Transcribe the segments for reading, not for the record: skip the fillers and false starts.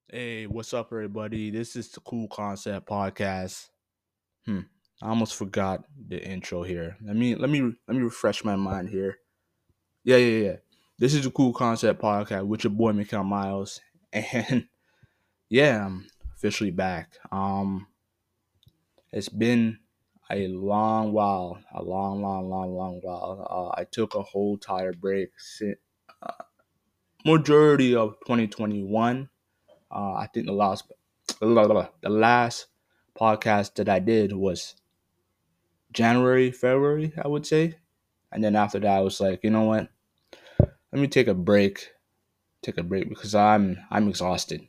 Hey, what's up, everybody? This is the Cool Concept Podcast. Hmm, I almost forgot the intro here. Let me refresh my mind here. Yeah. This is the Cool Concept Podcast with your boy Mikhail Miles, and yeah, I'm officially back. It's been a long while, a long while. I took a whole entire break, majority of 2021. I think the last podcast that I did was January, February, I would say. And then after that, I was like, you know what? Let me take a break. Take a break because I'm exhausted.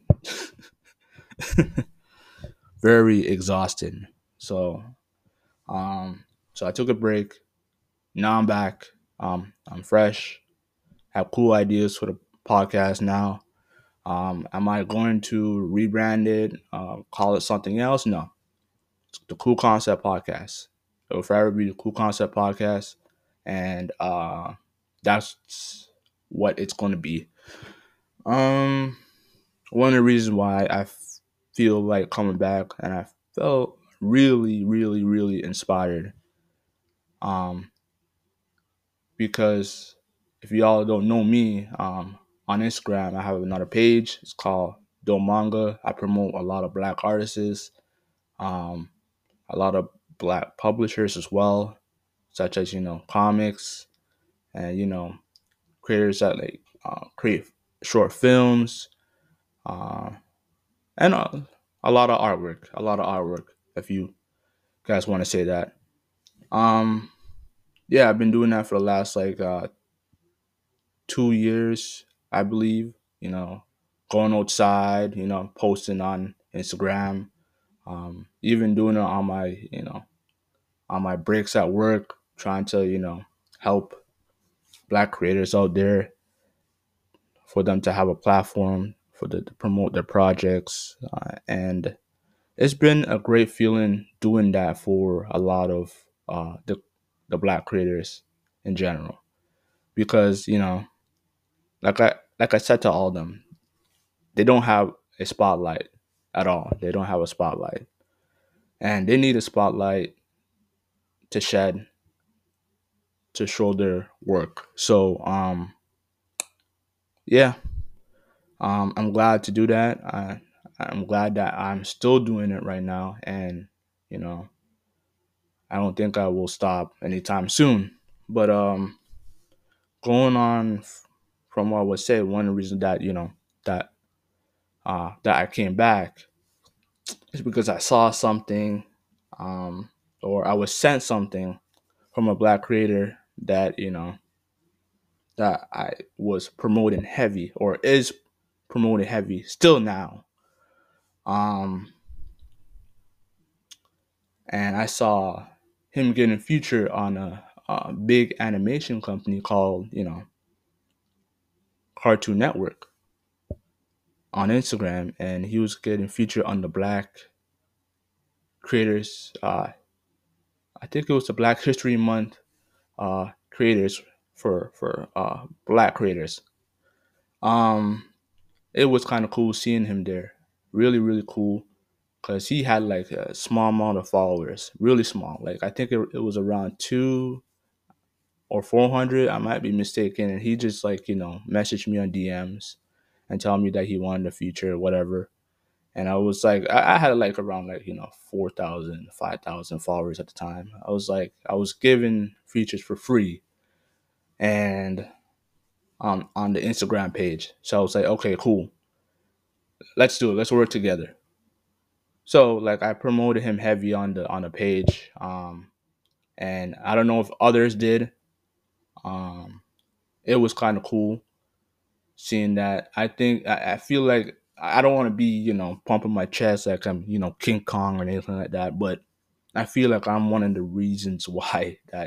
Very exhausted. So so I took a break. Now I'm back. I'm fresh. Have cool ideas for the podcast now. Am I going to rebrand it? Call it something else? No. The Cool Concept Podcast. It will forever be the Cool Concept Podcast, and that's what it's going to be. Um, One of the reasons why feel like coming back, and I felt really inspired. Um, because if y'all don't know me, on Instagram I have another page. It's called Do Manga. I promote a lot of black artists, um, a lot of black publishers as well, such as comics and creators that create short films, uh, and a lot of artwork. A lot of artwork, if you guys want to say that. Um, yeah, I've been doing that for the last 2 years, I believe. Going outside, posting on Instagram, even doing it on my breaks at work, trying to help black creators out there for them to have a platform to promote their projects, and it's been a great feeling doing that for a lot of the black creators in general, because like I said to all of them, they don't have a spotlight at all. They don't have a spotlight, and they need a spotlight to shed, to show their work. So yeah, I'm glad to do that. I'm glad that I'm still doing it right now, and you know, I don't think I will stop anytime soon. But going on from what I would say, one of the reasons that that that I came back is because I saw something, um, or I was sent something from a black creator that that I was promoting heavy, or is promoting heavy still now. Um, and I saw him getting featured on a big animation company called Cartoon Network on Instagram, and he was getting featured on the Black Creators. I think it was the Black History Month creators for Black creators. Um, it was kind of cool seeing him there. Really cool, because he had like a small amount of followers, really small. Like I think it was around 2 or 400. I might be mistaken. And he just messaged me on DMs and tell me that he wanted a feature or whatever. And I was like, I had like around 4,000, 5,000 followers at the time. I was like, I was giving features for free, and on the Instagram page. So I was like, okay, cool, let's do it. Let's work together. So like I promoted him heavy on the page, and I don't know if others did. Um, it was kind of cool seeing that. I feel like I don't want to be pumping my chest like I'm King Kong or anything like that, but I feel like I'm one of the reasons why that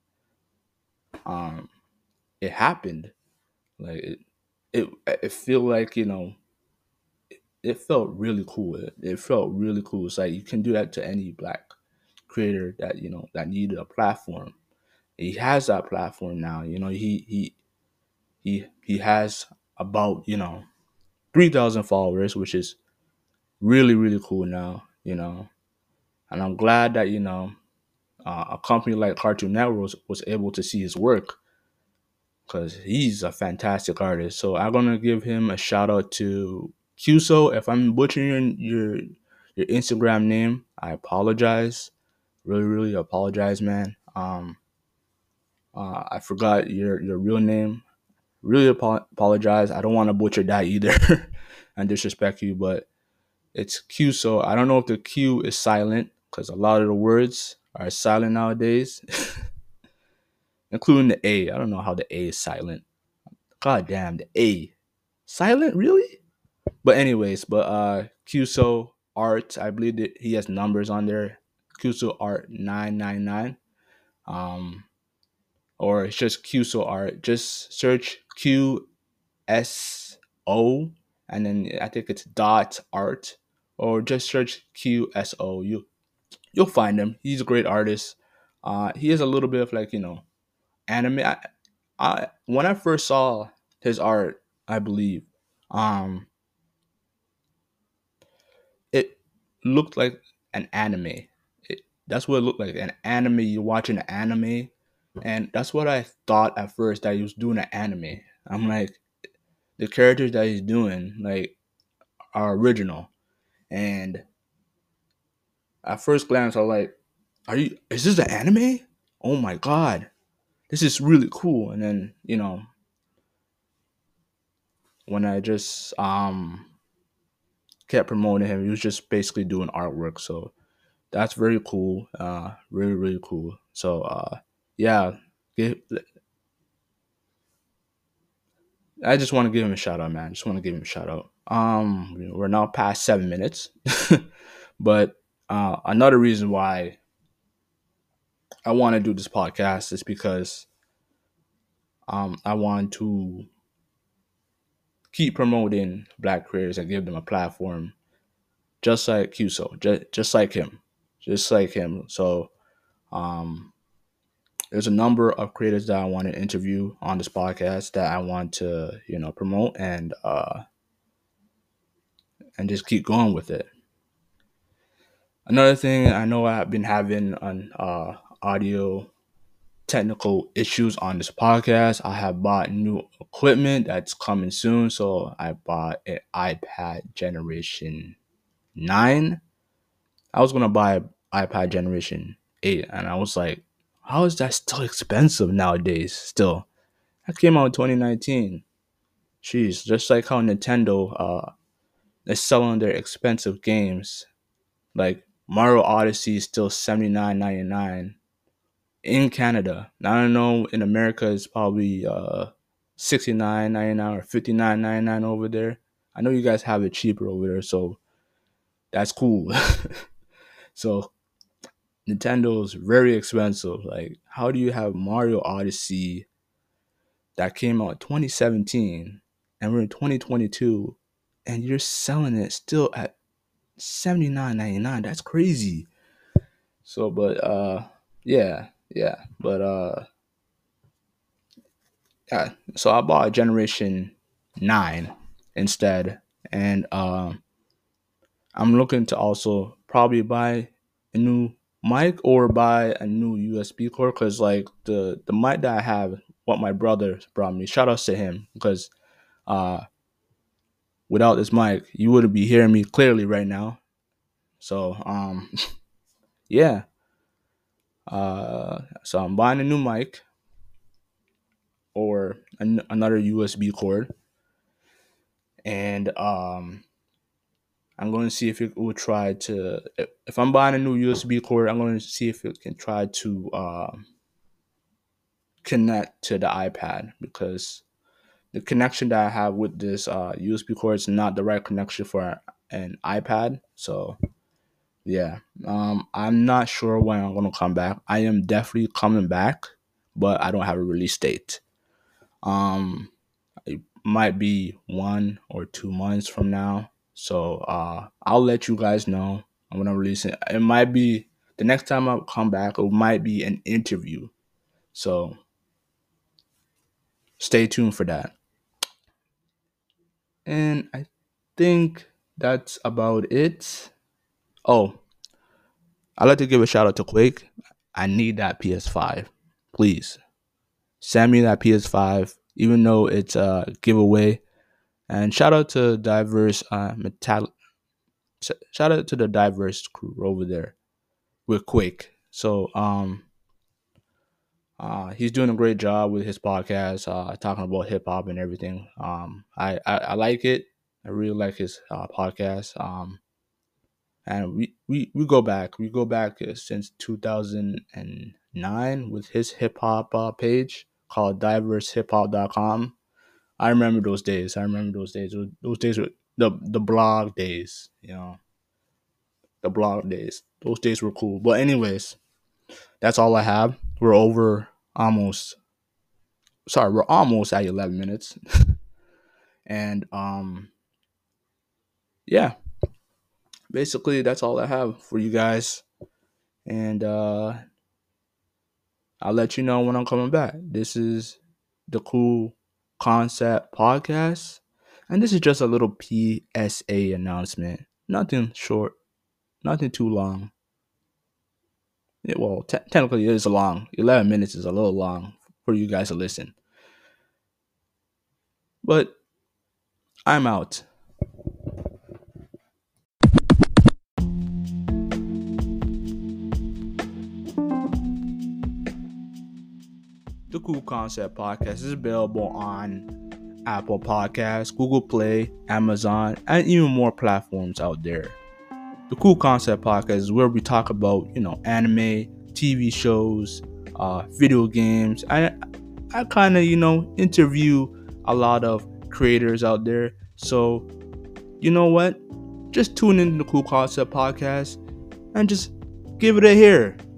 um it happened. Like it feel like it felt really cool. It felt really cool. It's like you can do that to any black creator that that needed a platform. He has that platform now. He has about 3,000 followers, which is really really cool now. And I'm glad that a company like Cartoon Network was able to see his work because he's a fantastic artist. So I'm gonna give him a shout out to Cuso. If I'm butchering your Instagram name, I apologize. Really, really apologize, man. I forgot your real name. Really apologize. I don't want to butcher that either and disrespect you, but it's Cuso. I don't know if the Q is silent because a lot of the words are silent nowadays, including the A. I don't know how the A is silent. God damn, the A. Silent, really? But anyways, Cuso Art, I believe that he has numbers on there. Cuso Art 999. Um or it's just Cuso Art. Just search QSO and then I think it's dot art or just search QSO. You'll find him. He's a great artist. He is a little bit of like, anime. I when I first saw his art, I believe, um, it looked like an anime. That's what it looked like, an anime. You're watching an anime, and that's what I thought at first that he was doing an anime. I'm like, the characters that he's doing like are original, and at first glance, I was like, "Are you? Is this an anime? Oh my god, this is really cool!" And then when I just kept promoting him, he was just basically doing artwork. So that's very cool. Really, really cool. So yeah, give, I just want to give him a shout out, man. Just want to give him a shout out. We're now past 7 minutes, but another reason why I want to do this podcast is because I want to keep promoting Black creators and give them a platform, just like Cuso, just like him, just like him. So um, there's a number of creators that I want to interview on this podcast that I want to promote and just keep going with it. Another thing, I know I've been having an audio technical issues on this podcast. I have bought new equipment that's coming soon. So I bought an iPad Generation 9. I was going to buy an iPad Generation 8, and I was like, how is that still expensive nowadays? Still, that came out in 2019. Jeez, just like how Nintendo is selling their expensive games. Like Mario Odyssey is still $79.99 in Canada. Now, I don't know in America it's probably $69.99 or $59.99 over there. I know you guys have it cheaper over there, so that's cool. So Nintendo is very expensive. Like, how do you have Mario Odyssey that came out in 2017 and we're in 2022 and you're selling it still at $79.99? That's crazy. So, but yeah, yeah, but yeah. So I bought a Generation 9 instead, and I'm looking to also probably buy a new mic or buy a new USB cord because like the mic that I have, what my brother brought me. Shout outs to him because uh without this mic, you wouldn't be hearing me clearly right now. So yeah. So I'm buying a new mic or another USB cord, and I'm going to see if it will try to. If I'm buying a new USB cord, I'm going to see if it can try to connect to the iPad because the connection that I have with this USB cord is not the right connection for an iPad. So yeah, I'm not sure when I'm going to come back. I am definitely coming back, but I don't have a release date. Um, it might be 1 or 2 months from now. So I'll let you guys know. I'm gonna release it. It might be the next time I come back. It might be an interview. So stay tuned for that. And I think that's about it. Oh, I'd like to give a shout out to Quake. I need that PS5. Please send me that PS5, even though it's a giveaway. And shout out to diverse shout out to the diverse crew over there with Quake. So he's doing a great job with his podcast, talking about hip hop and everything. I like it. I really like his podcast. And we go back. We go back since 2009 with his hip hop page called diversehiphop.com. I remember those days. I remember those days. Those days were the blog days. You know, the blog days. Those days were cool. But anyways, that's all I have. We're over almost. Sorry, we're almost at 11 minutes. And yeah, basically that's all I have for you guys. And I'll let you know when I'm coming back. This is the Cool Concept Podcast. And this is just a little PSA announcement. Nothing short, nothing too long. Well, technically it is long. 11 minutes is a little long for you guys to listen. But I'm out. The Cool Concept Podcast is available on Apple Podcasts, Google Play, Amazon, and even more platforms out there. The Cool Concept Podcast is where we talk about, anime, TV shows, video games. I kind of, interview a lot of creators out there. So, you know what? Just tune into the Cool Concept Podcast and just give it a hear.